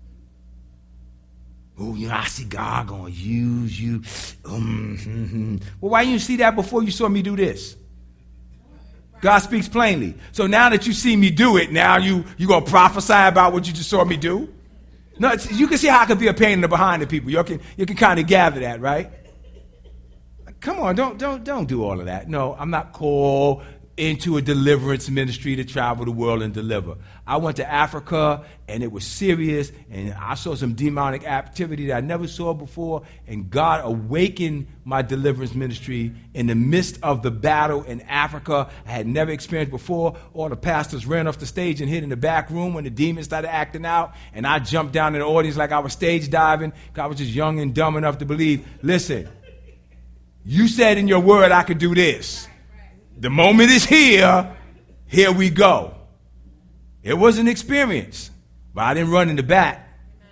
A: I see God going to use you. Well, why didn't you see that before you saw me do this? God speaks plainly. So now that you see me do it, now you going to prophesy about what you just saw me do? No, you can see how I could be a pain in the behind to people. You can kind of gather that, right? Come on, don't do all of that. No, I'm not called into a deliverance ministry to travel the world and deliver. I went to Africa, and it was serious, and I saw some demonic activity that I never saw before, and God awakened my deliverance ministry in the midst of the battle in Africa I had never experienced before. All the pastors ran off the stage and hid in the back room when the demons started acting out, and I jumped down in the audience like I was stage diving, because I was just young and dumb enough to believe, listen, you said in your word I could do this. The moment is here. Here we go. It was an experience, but I didn't run in the back.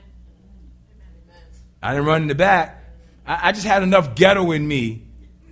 A: I didn't run in the back. I just had enough ghetto in me.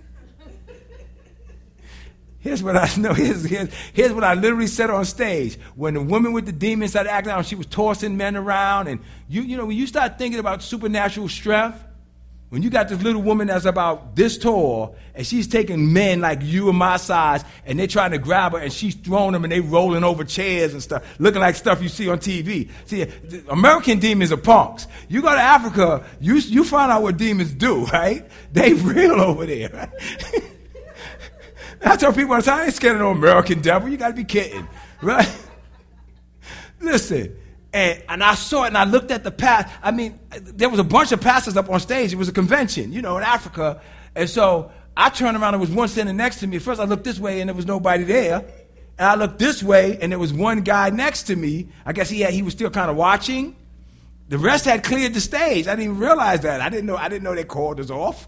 A: Here's what I know. Here's what I literally said on stage. When the woman with the demons started acting out, she was tossing men around. And when you start thinking about supernatural strength, when you got this little woman that's about this tall, and she's taking men like you and my size, and they're trying to grab her, and she's throwing them, and they rolling over chairs and stuff, looking like stuff you see on TV. See, American demons are punks. You go to Africa, you find out what demons do, right? They real over there, right? I tell people all the time, I ain't scared of no American devil. You got to be kidding, right? Listen. And I saw it, and I looked at the past. I mean, there was a bunch of pastors up on stage. It was a convention, in Africa. And so I turned around, and there was one standing next to me. First, I looked this way, and there was nobody there. And I looked this way, and there was one guy next to me. I guess he was still kind of watching. The rest had cleared the stage. I didn't even realize that. I didn't know they called us off,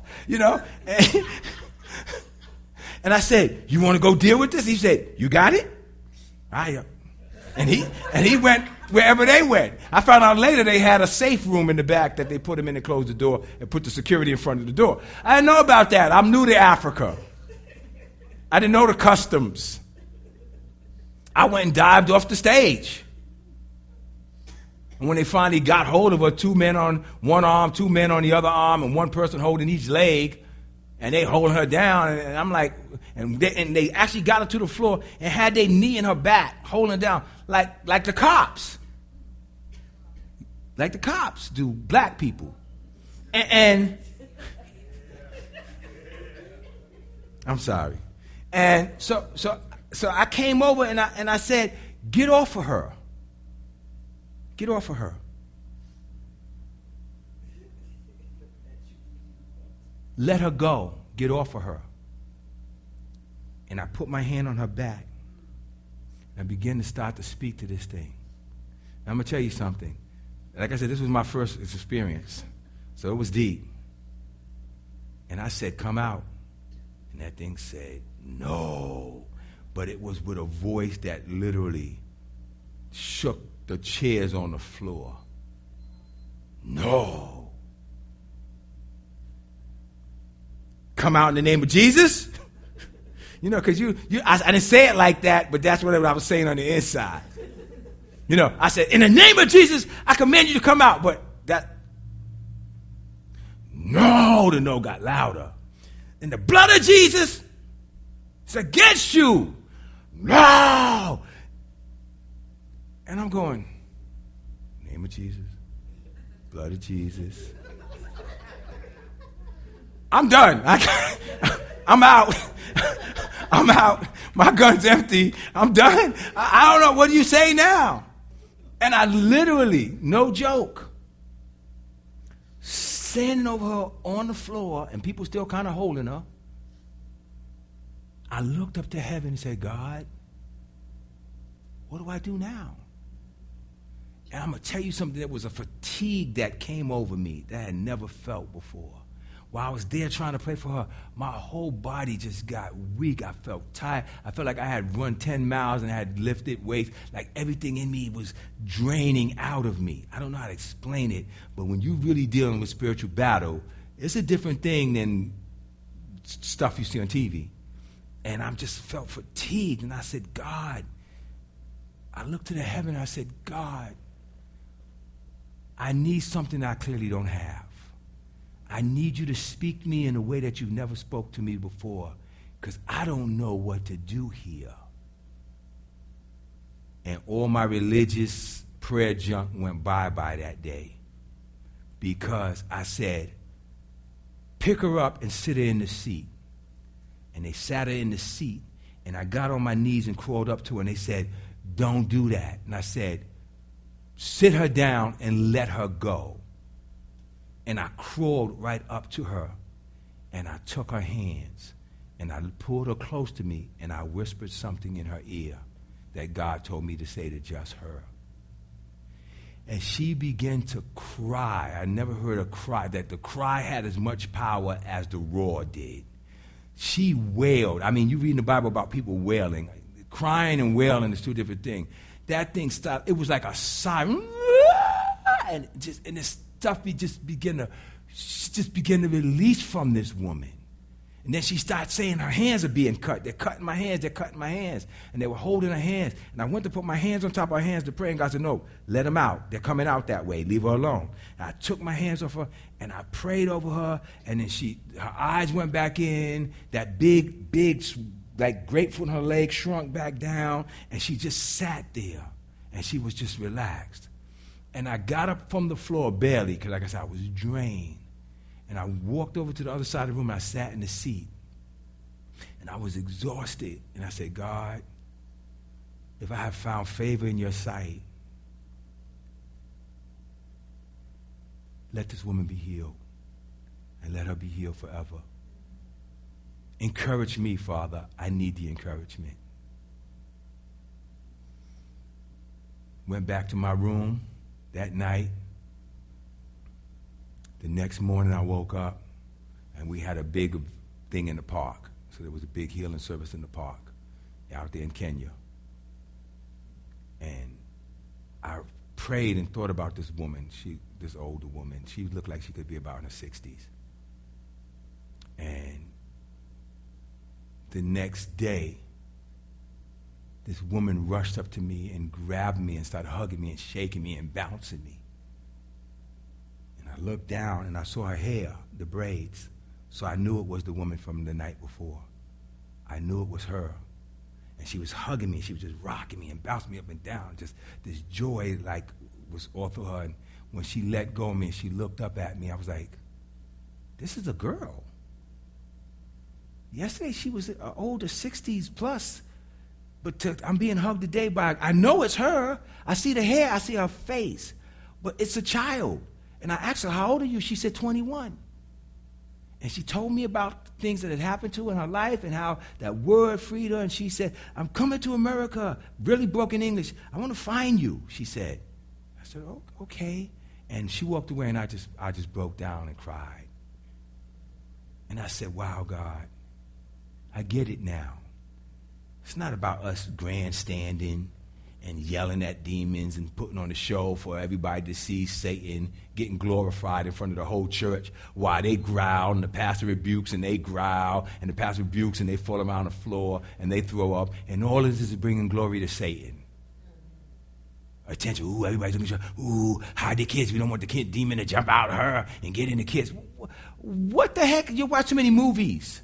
A: And I said, you want to go deal with this? He said, you got it? And he went wherever they went. I found out later they had a safe room in the back that they put him in and closed the door and put the security in front of the door. I didn't know about that. I'm new to Africa. I didn't know the customs. I went and dived off the stage. And when they finally got hold of her, 2 men on one arm, 2 men on the other arm, and one person holding each leg, and they holding her down, and I'm like, and they actually got her to the floor and had their knee in her back, holding her down, like the cops. Like the cops do black people. And I'm sorry. And so I came over and I said, get off of her. Get off of her. Let her go. Get off of her. And I put my hand on her back. And I began to start to speak to this thing. Now, I'm going to tell you something. Like I said, this was my first experience. So it was deep. And I said, come out. And that thing said, no. But it was with a voice that literally shook the chairs on the floor. No. Come out in the name of Jesus? Because I didn't say it like that, but that's what I was saying on the inside. You know, I said, in the name of Jesus, I command you to come out. But that, no, the no got louder. And the blood of Jesus is against you. No. And I'm going, name of Jesus, blood of Jesus. I'm done. I'm out. I'm out. My gun's empty. I'm done. I don't know. What do you say now? And I literally, no joke, standing over her on the floor, and people still kind of holding her. I looked up to heaven and said, God, what do I do now? And I'm going to tell you something. There was a fatigue that came over me that I had never felt before. While I was there trying to pray for her, my whole body just got weak. I felt tired. I felt like I had run 10 miles and I had lifted weights. Like everything in me was draining out of me. I don't know how to explain it, but when you're really dealing with spiritual battle, it's a different thing than stuff you see on TV. And I just felt fatigued. And I said, God, I looked to the heaven and I said, God, I need something I clearly don't have. I need you to speak to me in a way that you never spoke to me before, because I don't know what to do here. And all my religious prayer junk went bye-bye that day, because I said, pick her up and sit her in the seat. And they sat her in the seat, and I got on my knees and crawled up to her, and they said, don't do that. And I said, sit her down and let her go. And I crawled right up to her, and I took her hands, and I pulled her close to me, and I whispered something in her ear that God told me to say to just her. And she began to cry. I never heard her cry, that the cry had as much power as the roar did. She wailed. I mean, you read in the Bible about people wailing. Crying and wailing is two different things. That thing stopped. It was like a siren. And this stuff just began to release from this woman. And then she started saying her hands are being cut. They're cutting my hands. They're cutting my hands. And they were holding her hands. And I went to put my hands on top of her hands to pray. And God said, no, let them out. They're coming out that way. Leave her alone. And I took my hands off her and I prayed over her. And then her eyes went back in. That big, like grapefruit in her leg shrunk back down. And she just sat there. And she was just relaxed. And I got up from the floor barely, because like I said, I was drained. And I walked over to the other side of the room, and I sat in the seat. And I was exhausted. And I said, God, if I have found favor in your sight, let this woman be healed. And let her be healed forever. Encourage me, Father. I need the encouragement. Went back to my room that night. The next morning I woke up and we had a big thing in the park. So there was a big healing service in the park out there in Kenya. And I prayed and thought about this woman, this older woman. She looked like she could be about in her 60s. And the next day, this woman rushed up to me and grabbed me and started hugging me and shaking me and bouncing me. And I looked down and I saw her hair, the braids. So I knew it was the woman from the night before. I knew it was her. And she was hugging me. She was just rocking me and bouncing me up and down. Just this joy like was all through her. And when she let go of me and she looked up at me, I was like, this is a girl. Yesterday she was older, 60s plus. But I'm being hugged today by, I know it's her. I see the hair, I see her face. But it's a child. And I asked her, how old are you? She said 21. And she told me about things that had happened to her in her life and how that word freed her. And she said, I'm coming to America. Really broken English. I want to find you, she said. I said, oh, okay. And she walked away and I just broke down and cried. And I said, wow, God, I get it now. It's not about us grandstanding and yelling at demons and putting on a show for everybody to see Satan getting glorified in front of the whole church while they growl and the pastor rebukes and they growl and the pastor rebukes and they fall around the floor and they throw up. And all of this is bringing glory to Satan. Attention. Ooh, everybody's looking. Ooh, hide the kids. We don't want the kid demon to jump out of her and get in the kids. What the heck? You watch too many movies.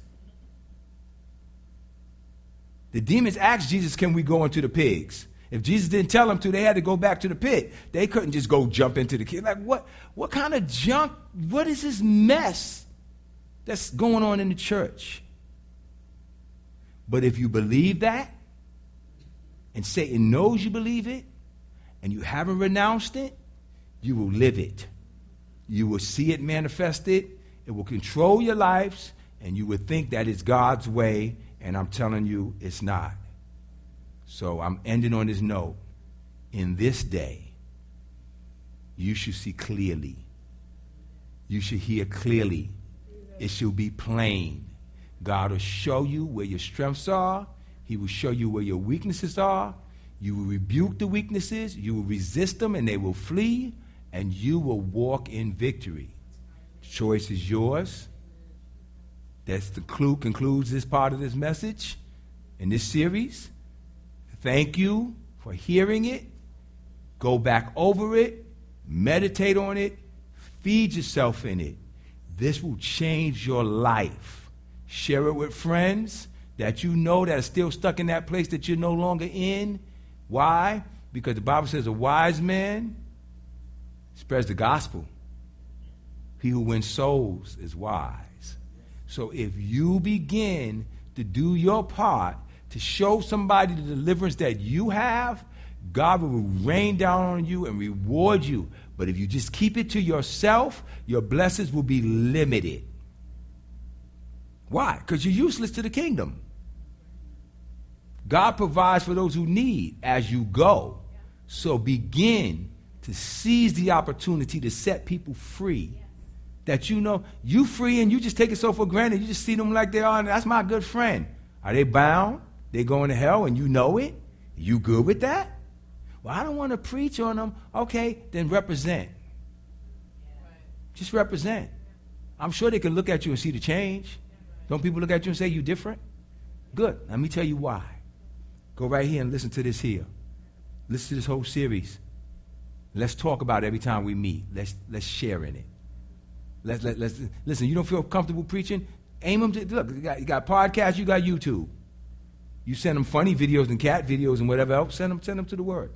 A: The demons asked Jesus, can we go into the pigs? If Jesus didn't tell them to, they had to go back to the pit. They couldn't just go jump into the kid. Like, what kind of junk? What is this mess that's going on in the church? But if you believe that, and Satan knows you believe it, and you haven't renounced it, you will live it. You will see it manifested. It will control your lives, and you will think that it's God's way, and I'm telling you, it's not. So I'm ending on this note. In this day, you should see clearly. You should hear clearly. It should be plain. God will show you where your strengths are. He will show you where your weaknesses are. You will rebuke the weaknesses. You will resist them, and they will flee, and you will walk in victory. The choice is yours. That's the concludes this part of this message in this series. Thank you for hearing it. Go back over it. Meditate on it. Feed yourself in it. This will change your life. Share it with friends that you know that are still stuck in that place that you're no longer in. Why? Because the Bible says a wise man spreads the gospel. He who wins souls is wise. So if you begin to do your part to show somebody the deliverance that you have, God will rain down on you and reward you. But if you just keep it to yourself, your blessings will be limited. Why? Because you're useless to the kingdom. God provides for those who need as you go. So begin to seize the opportunity to set people free. That you know you free and you just take it so for granted. You just see them like they are, and that's my good friend. Are they bound? They going to hell and you know it? You good with that? Well, I don't want to preach on them. Okay, then represent. Just represent. I'm sure they can look at you and see the change. Don't people look at you and say you different? Good. Let me tell you why. Go right here and listen to this here. Listen to this whole series. Let's talk about it every time we meet. Let's share in it. Let's listen. You don't feel comfortable preaching? Aim them to look. You got podcasts. You got YouTube. You send them funny videos and cat videos and whatever else. Send them to the Word.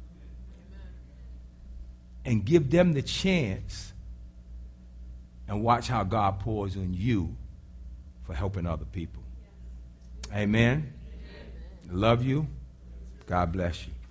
A: And give them the chance. And watch how God pours on you for helping other people. Amen. Love you. God bless you.